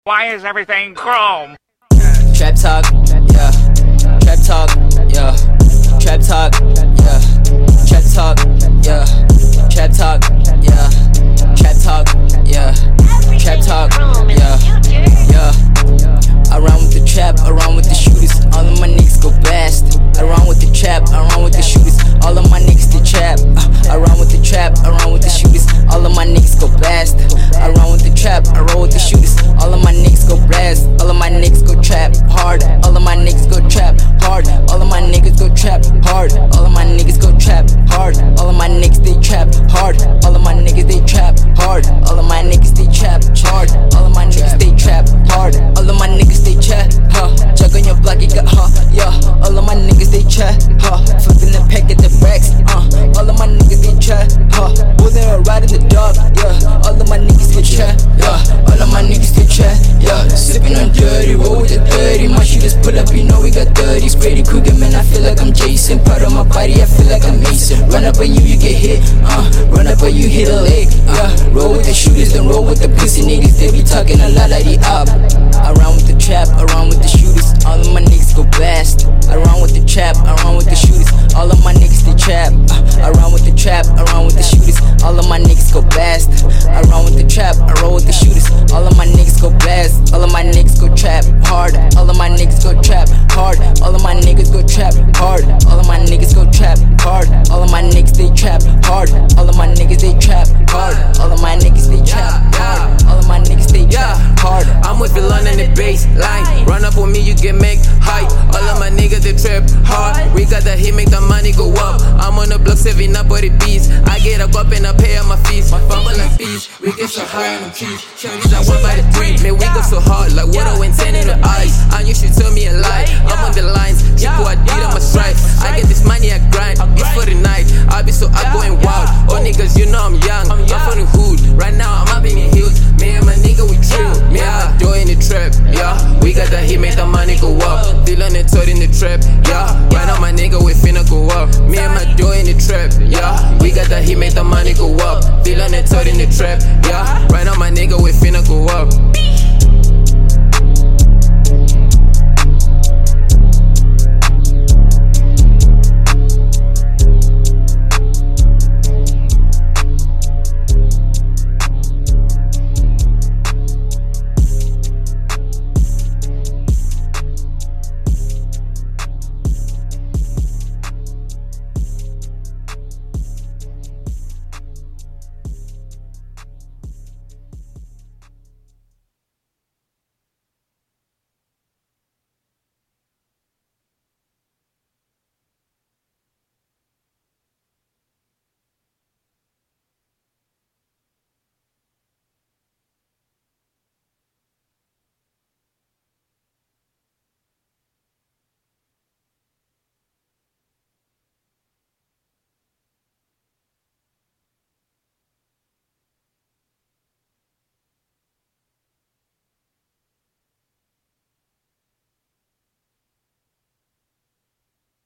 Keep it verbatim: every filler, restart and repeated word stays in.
Why is everything chrome? Trap talk, yeah. Trap talk, yeah. Trap talk, yeah. Trap talk, yeah. Trap talk, yeah. Trap talk, yeah. Trap talk, yeah. Yeah. Around with the trap, around with the shooters. All of my niggas go blast. Around with the trap, around with the shooters. All of my niggas they trap. Uh, around with the trap, around with the shooters. All of my niggas go blast. Around with the trap, around with the shooters. All of my niggas go blast. All of my niggas go trap hard. All of my niggas go trap hard. All of my niggas go trap hard. All of my niggas go trap hard. All of my niggas they trap hard. All of my niggas they trap hard. All of my niggas they trap hard. All of my niggas they trap hard. All of my niggas they trap, huh? Jug on your block, you got, huh? Yeah. All of my niggas they trap, huh? Flipping the pack at the racks, uh. All of my niggas they trap, huh? Pulling a ride in the dog, yeah. All of my niggas they trap, yeah. All of my niggas they trap, yeah. Sipping on dirty, roll with the thirty. My shooters pull up, you know we got thirty. Brady Krueger, man, I feel like I'm Jason. Part of my body, I feel like I'm Mason. Run up on you, you get hit, uh. Run up on you, hit a leg, uh. Roll with the shooters, then roll with the pussy niggas. They be talking a lot like the op. Around with the trap, around with the shooters. All of my niggas go blast. Around with the trap, around with the shooters. All of my niggas they trap. Uh, around with the trap, around with the shooters. All of my niggas go blast. Around with the trap, around with the shooters. All of my niggas go blast. All of my niggas go trap hard. All of my niggas go trap hard. All of my niggas go trap hard. All of my niggas go trap hard. All of my niggas they trap hard. All of my niggas they trap hard. All of my niggas they trap hard. All of my niggas they trap hard. I'm with the London the baseline. Run up on me, you get make hype. All of my niggas they trap hard. We got the hit, make the money go up. I'm on the block, saving up for the beats. I get up up and I pay all my fees. My fumble like fees, we get so high on the keys. Shorties I one by the three. Man, we go so hard, like water when ten in the eyes. And you should tell me a lie. I'm on the lines, Chico, I did on my stripes. I get this money, I grind, it's for the night. I be so outgoing wild. Oh niggas, you know I'm young, I'm from the hood. Right now I'm up in the hills. Me and my nigga, we chill. Me and my door in the trap, yeah. We got that hit, make the money go up. Deal on the toad in the trap, yeah. Right now my nigga, we finna go up. Me and my door in the trap, yeah. We got that hit, make the money go up. Deal on the toad in the trap, yeah. Right now my nigga, we finna go up.